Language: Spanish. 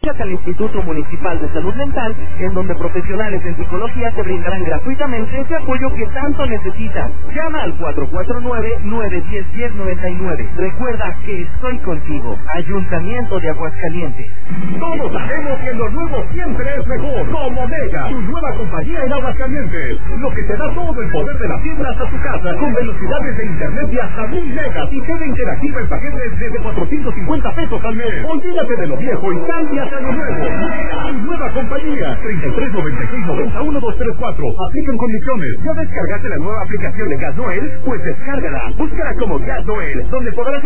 Al Instituto Municipal de Salud Mental, en donde profesionales en psicología te brindarán gratuitamente ese apoyo que tanto necesitas. Llama al 449-910-1099. Recuerda que estoy contigo. Ayuntamiento de Aguascalientes. Todos sabemos que lo nuevo siempre es mejor. Como Mega, tu nueva compañía en Aguascalientes. Lo que te da todo el poder de la fibra hasta tu casa, con velocidades de internet de hasta 1000 megas y TV interactiva en paquetes desde 450 pesos al mes. Olvídate de lo viejo y cámbiate a lo nuevo. Mega, tu nueva compañía. 3396901234. Aplican condiciones. ¿Ya descargaste la nueva aplicación de Gas Noel? Pues descárgala. Búscala como Gas Noel, donde podrás